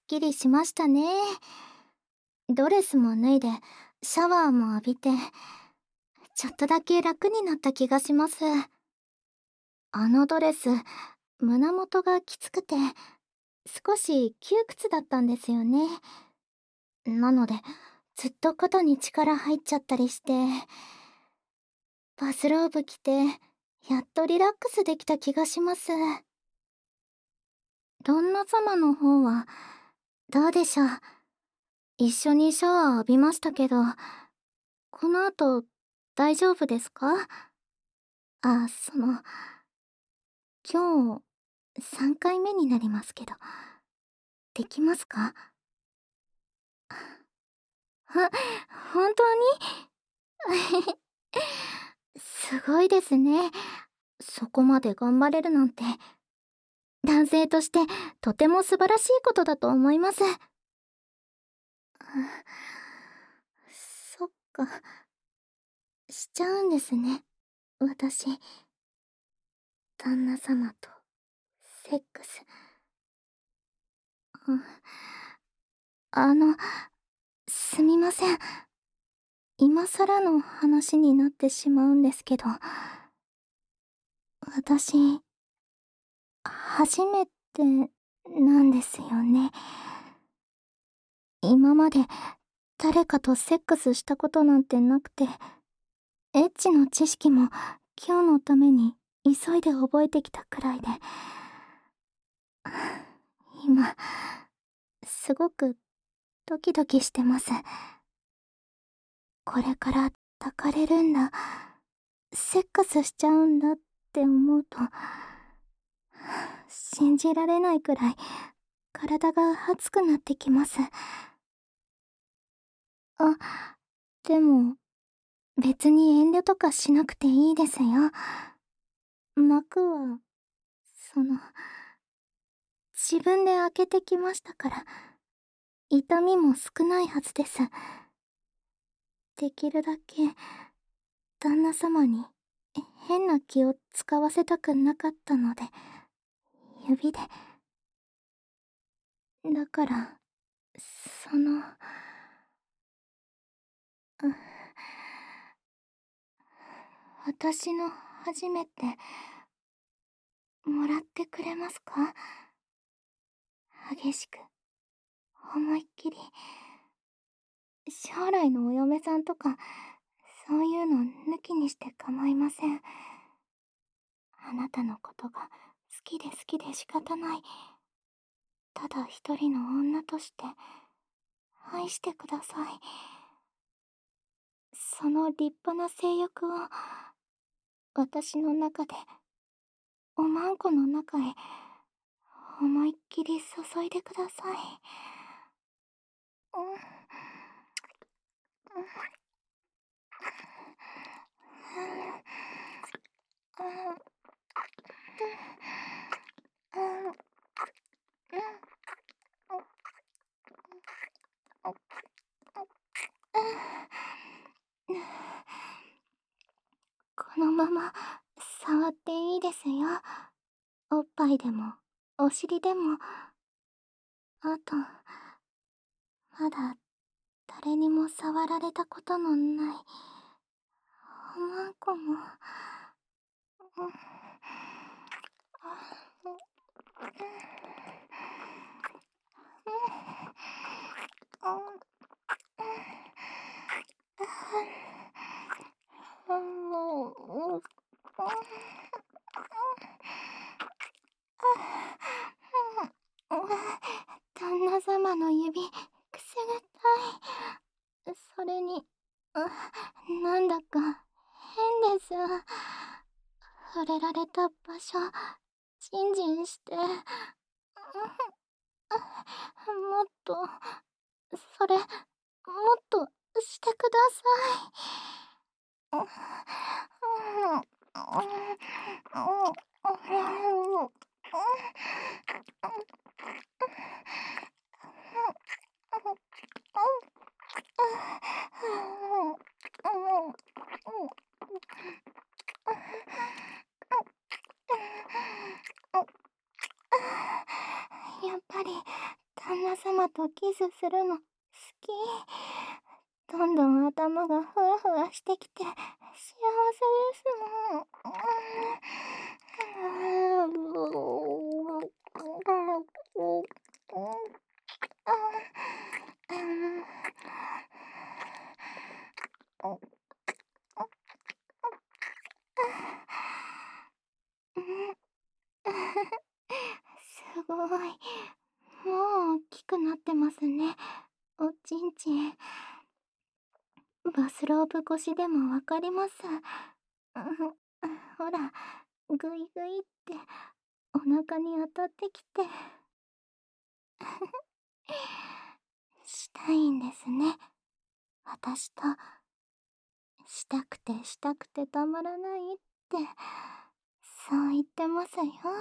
きりしましたね。ドレスも脱いで、シャワーも浴びて、ちょっとだけ楽になった気がします。あのドレス、胸元がきつくて、少し窮屈だったんですよね。なので、ずっと肩に力入っちゃったりして、バスローブ着て、やっとリラックスできた気がします。旦那様の方は、どうでしょう。一緒にシャワー浴びましたけど、この後、大丈夫ですか？あ、今日、3回目になりますけど、できますか？は、本当に？すごいですね。そこまで頑張れるなんて、男性としてとても素晴らしいことだと思います。そっか、しちゃうんですね、私。旦那様と、セックス。うん、すみません。今更の話になってしまうんですけど、私、初めてなんですよね。今まで誰かとセックスしたことなんてなくて、エッチの知識も今日のために急いで覚えてきたくらいで、今、すごくドキドキしてます。これから抱かれるんだ、セックスしちゃうんだって思うと、信じられないくらい体が熱くなってきます。あ、でも別に遠慮とかしなくていいですよ。幕は、その、自分で開けてきましたから、痛みも少ないはずです。できるだけ、旦那様に変な気を使わせたくなかったので、指で。だから、その、う私の初めて、もらってくれますか？激しく、思いっきり。将来のお嫁さんとか、そういうの抜きにして構いません。あなたのことが好きで好きで仕方ない。ただ一人の女として愛してください。その立派な性欲を私の中で、おまんこの中へ思いっきり注いでください。うん、このまま触っていいですよ。おっぱいでもお尻でも。あと、まだ誰にも触られたことのないおまんこも。うん、旦那様の指、くすぐったい。それに、なんだか変です。触れられた場所、ジンジンして、もっと、それ、もっとしてください。やっぱり旦那様とキスするの好き。どんどん頭がふわふわしてきて幸せですもん。すごい。もう大きくなってますね、おちんちん。バスローブ越しでもわかります。ほら、ぐいぐいってお腹に当たってきて。したいんですね、私と。したくてしたくてたまらないって、そう言ってますよ。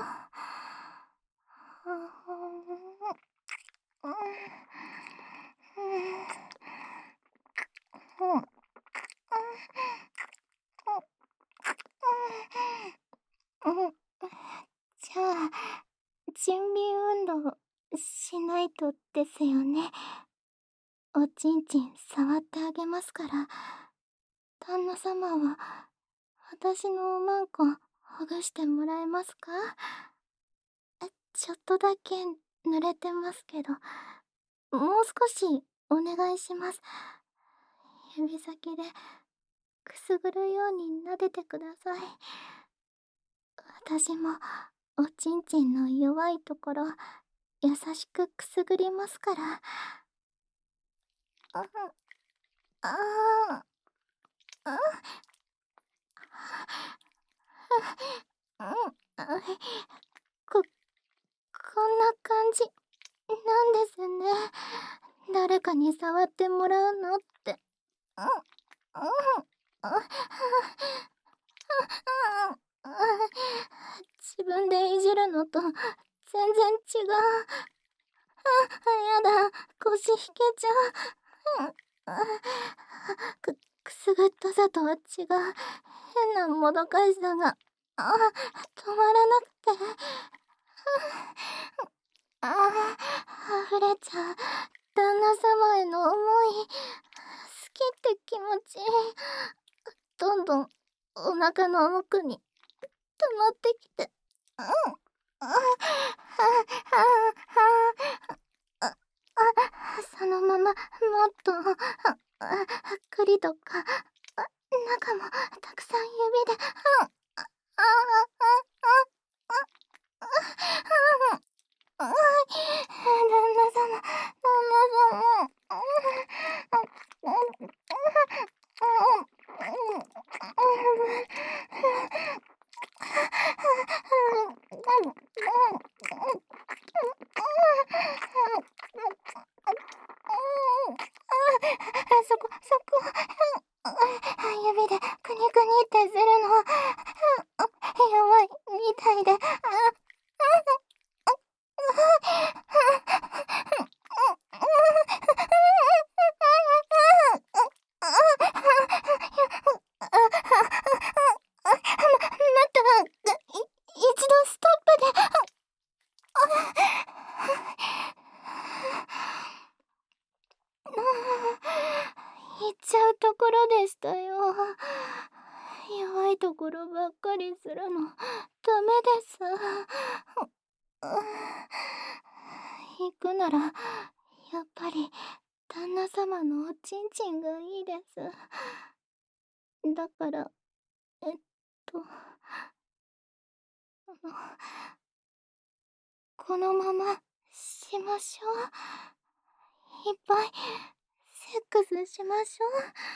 じゃあ、準備運動しないとですよね。おちんちん触ってあげますから、旦那様は私のおまんこほぐしてもらえますか？ちょっとだけ濡れてますけど、もう少しお願いします。指先でくすぐるように撫でてください。私もおちんちんの弱いところ優しくくすぐりますから。あああこ、こんな感じなんですね。誰かに触ってもらうのって。自分でいじるのと全然違う。やだ、腰引けちゃう。くすぐったさとは違う変なもどかしさが止まらなくて。溢れちゃう旦那様への思い。好きって気持ちどんどんお腹の奥に溜まってきて。そのままもっと栗とか中もたくさん指で。旦那様、指でくにくにってするの弱いみたいで。待った一度ストップで。行っちゃうところでしたよ。弱いところばっかりするのダメです。行くならやっぱり旦那様のおちんちんがいいです。だからえっとこのまましましょう。いっぱいセックスしまし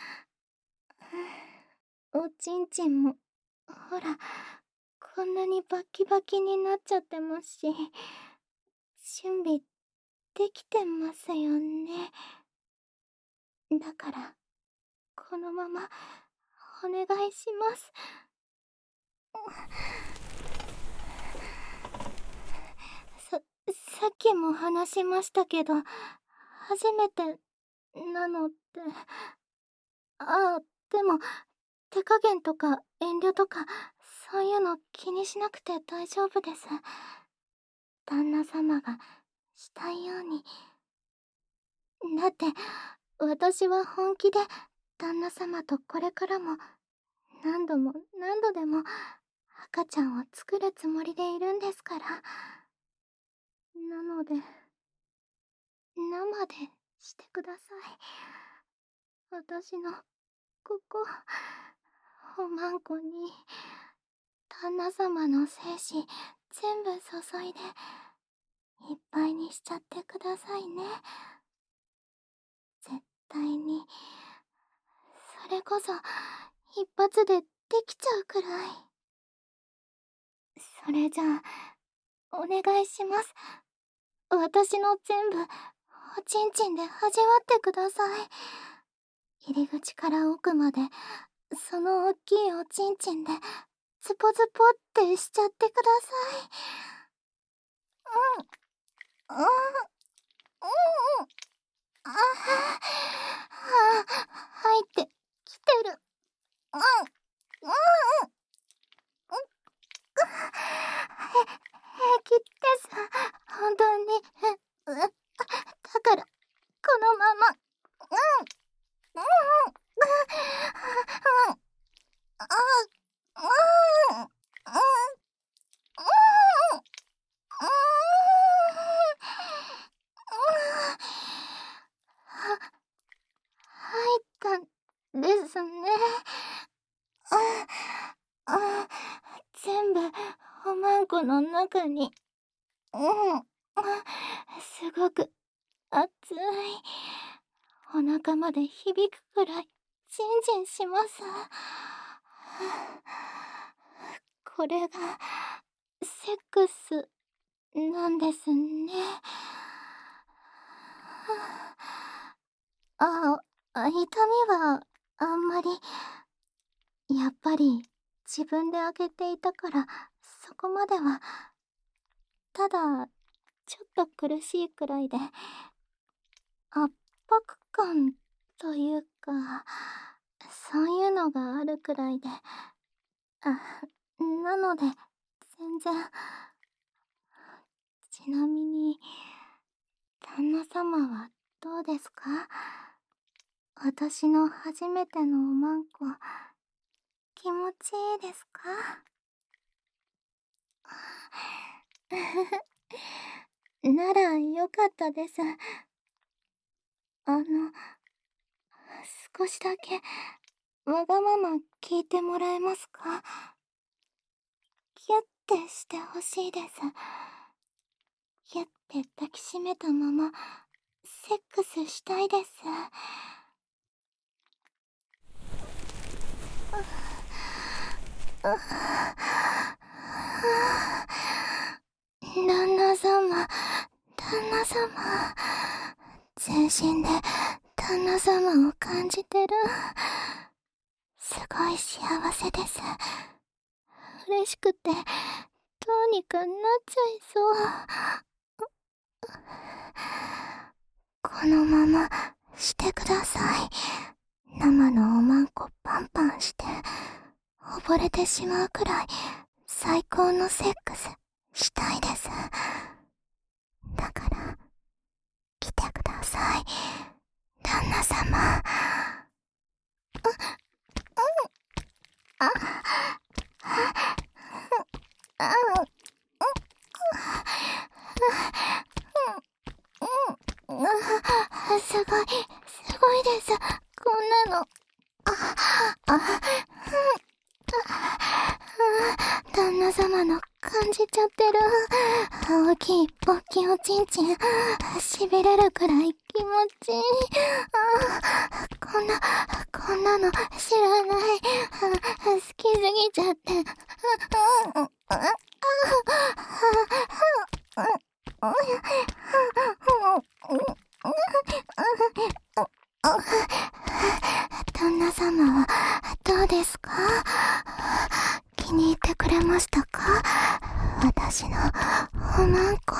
ょう。おちんちんもほらこんなにバキバキになっちゃってますし、準備できてますよね。だからこのままお願いします。さっきも話しましたけど、初めてなのって。でも手加減とか遠慮とかそういうの気にしなくて大丈夫です。旦那様がしたいように。だって私は本気で旦那様とこれからも何度も何度でも赤ちゃんを作るつもりでいるんですから。なので生でしてください。私のここおまんこに旦那様の精子全部注いでいっぱいにしちゃってくださいね。絶対に。それこそ一発でできちゃうくらい。それじゃあお願いします。私の全部おちんちんで味わってください。入り口から奥までその大きいおちんちんでズポズポってしちゃってください。うんうんうんああ入ってきてる。うんうん平気です本当に。だからこのままうん入ったんですね。全部おまんこの中に。すごく熱い。お腹まで響くくらいジンジンします。これがセックスなんですね。痛みはあんまり。やっぱり自分で開けていたからそこまでは。ただちょっと苦しいくらいで、圧迫感というかそういうのがあるくらいで。なので全然。ちなみに旦那様はどうですか？私の初めてのおまんこ気持ちいいですか？ならよかったです。少しだけわがまま聞いてもらえますか？ギュッてしてほしいです。ギュッて抱きしめたままセックスしたいです。旦那様、旦那様。全身で旦那様を感じてる。すごい幸せです。嬉しくてどうにかなっちゃいそう。このまましてください。生のおまんこパンパンして溺れてしまうくらい最高のセックスしたいです。だから来てください旦那様。すごいです。こんなの。旦那様の感じちゃってる。大きいポッキおちんちんしびれるくらい気持ちいい。こんなの知らない。好きすぎちゃって。旦那様はどうですか？気に入ってくれましたか？私のおまんこ。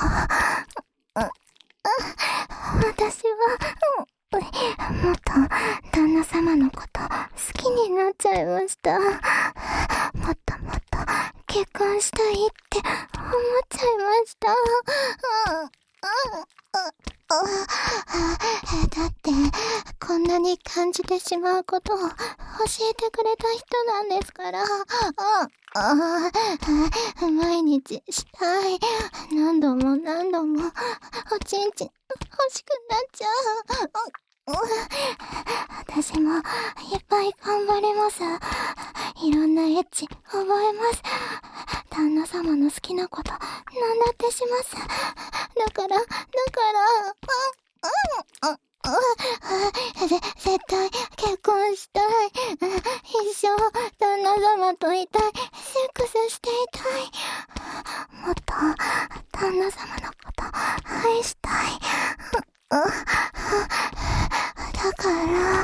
私はもっと旦那様のこと好きになっちゃいました。もっともっと結婚したいって思っちゃいました。 なに感じてしまうことを教えてくれた人なんですから。毎日したい。何度も何度もおちんちん欲しくなっちゃう。私もいっぱい頑張ります。いろんなエッチ覚えます。旦那様の好きなことなんだってします。だから絶対結婚したい。一生旦那様といたい。セックスしていたい。もっと旦那様のこと愛したい。だから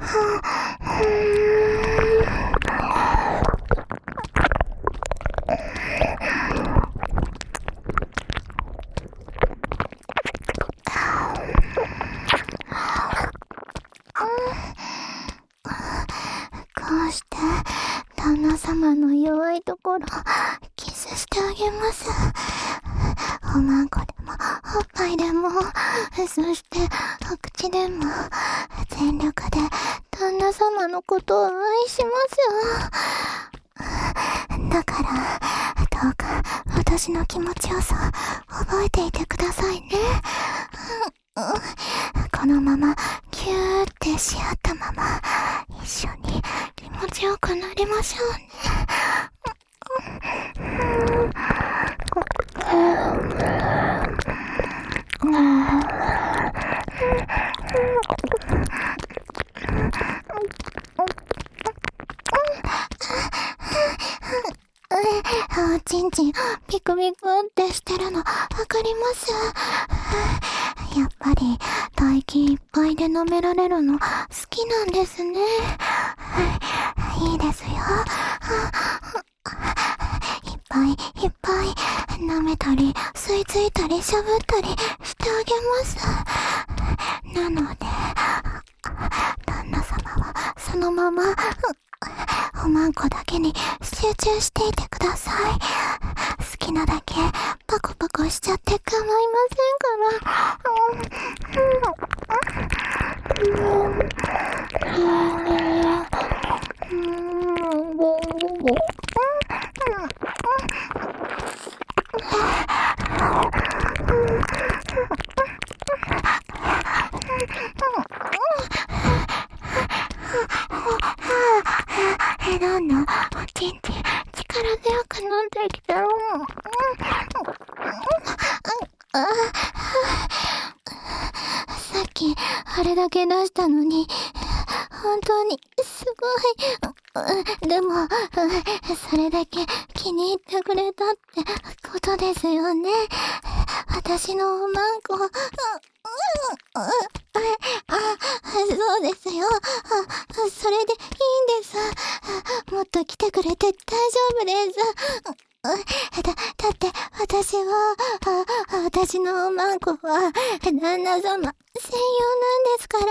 こうして旦那様の弱いところキスしてあげます。おまんこでもおっぱいでも、そしてお口でも全力で旦那様のことを愛します。だからどうか私の気持ちよさ覚えていてくださいね。このままギューってし合ったまま一緒に気持ちよくなりましょうね。おちんちんピクピクってしてるのわかります。やっぱり唾液いっぱいで舐められるの好きなんですね。いいですよ。いっぱいいっぱい舐めたり吸い付いたりしゃぶったりしてあげます。なので旦那様はそのままおまんこだけに集中していてください。好きなだけパコパコしちゃって構いませんから。どんどんおちんちん力強く飲んできてさっきあれだけ出したのに本当にすごい。でもそれだけ気に入ってくれたってことですよね。私のおまんこ。そうですよ。それでいいんです。もっと来てくれて大丈夫です。だって私のおまんこは旦那様専用なんですから。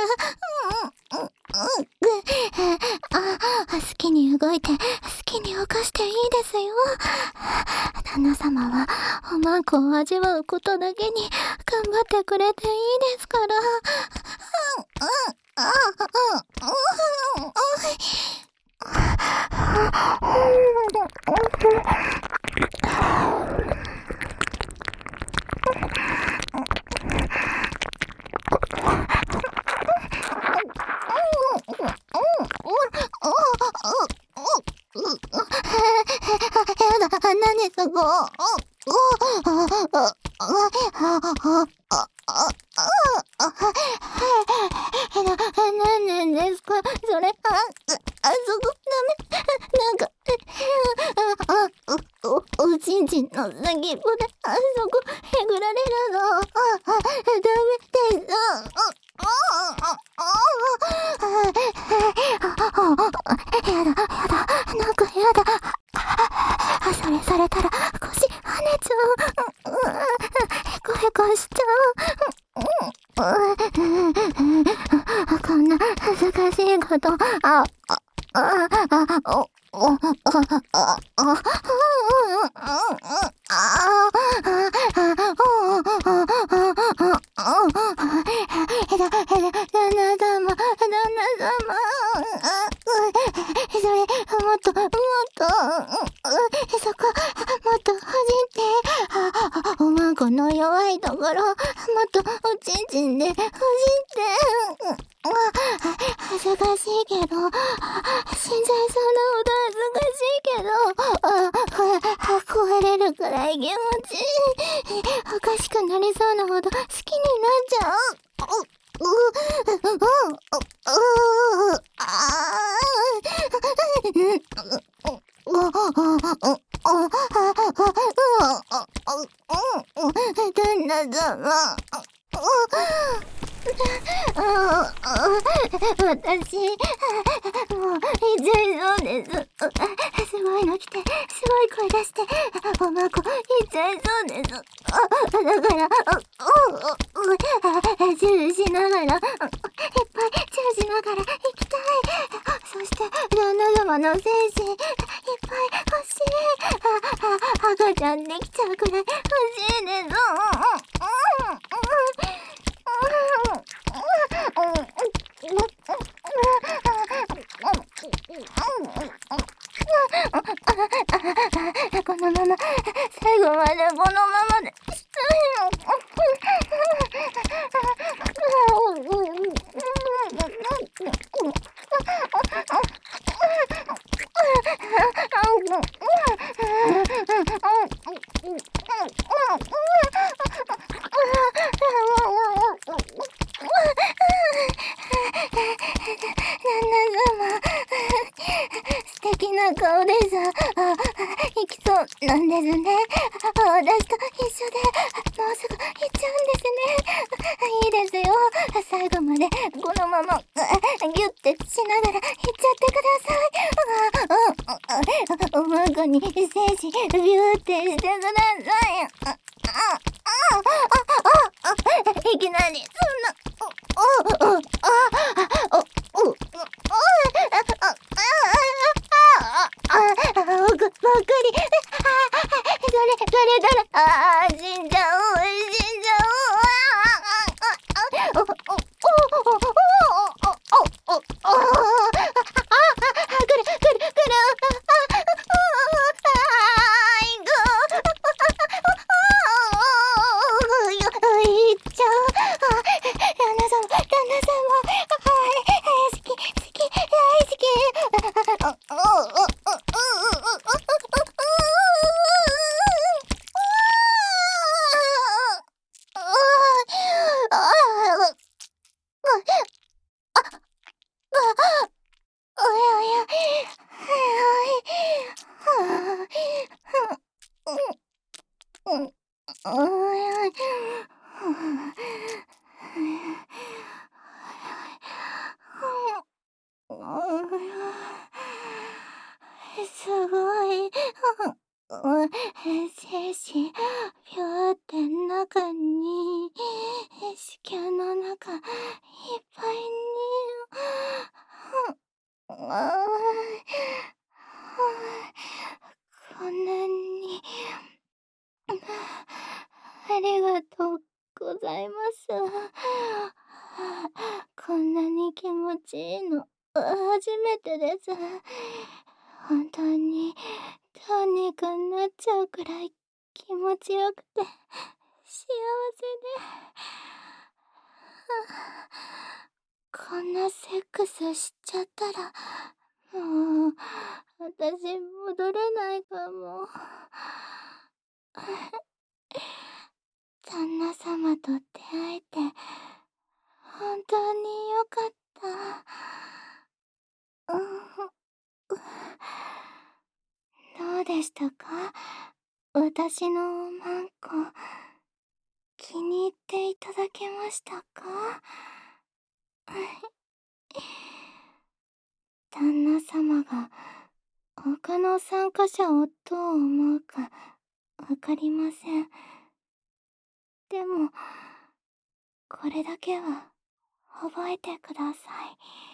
好きに動いて好きに動かしていいですよ。旦那様はおまんこを味わうことだけに頑張ってくれていいですから。やだ、何そこ。何なんですかそれ。そこダメ。なんかおちんちんの先っぽであそこへぐられるの。ダメです。やだ、なんかやだ。それされたら腰跳ねちゃう。へこへこしちゃう。こんな恥ずかしいこと。旦那乾いたからもっとおちんちんでほじって。恥ずかしいけど死んじゃいそうなほど恥ずかしいけど、壊れるくらい気持ちいい。おかしくなりそうなほど好きになっちゃう。旦那様。私、もう、いっちゃいそうです。すごいの来て、すごい声出して、おまこ、いっちゃいそうです。だから、チューしながら、いっぱいチューしながら行きたい。そして、旦那様の精子、いっぱい欲しい。赤ちゃんできちゃうくらい欲しいです。このまま、最後までこのままでしたいの。旦那様、素敵な顔でさ、行きそうなんですね。私と一緒で、もうすぐ行っちゃうんですね。いいですよ。最後まで、このまま、ギュッてしながら行っちゃってください。おまこに精子、ビューってしてください。いきなり、そんな、ばっかり。それたら、死んじゃう、死んじゃう。すごい。精子、ピューって中に、子宮の中、いっぱいに。こんなに、ありがとうございます。こんなに気持ちいいの、初めてです。本当に、どうにかなっちゃうくらい気持ちよくて、幸せで。こんなセックスしちゃったら、もう、私戻れないかも。旦那様と出会えて、本当によかった。どうでしたか？私のおまんこ、気に入っていただけましたか？旦那様が他の参加者をどう思うかわかりません。でも、これだけは覚えてください。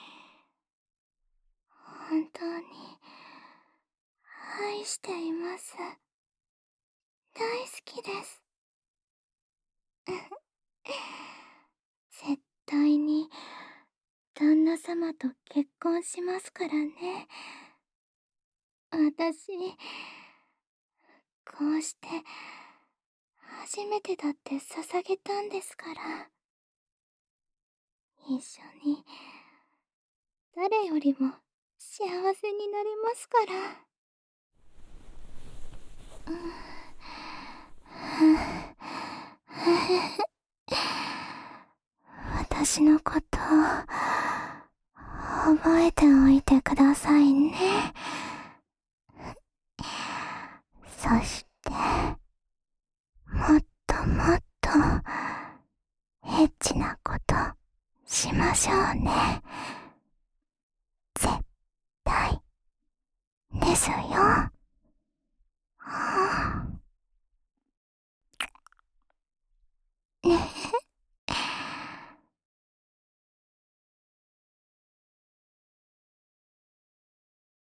本当に愛しています。大好きです。絶対に旦那様と結婚しますからね。私、こうして初めてだって捧げたんですから。一緒に誰よりも幸せになれますから。私のこと覚えておいてくださいね。そしてもっともっとエッチなことしましょうね。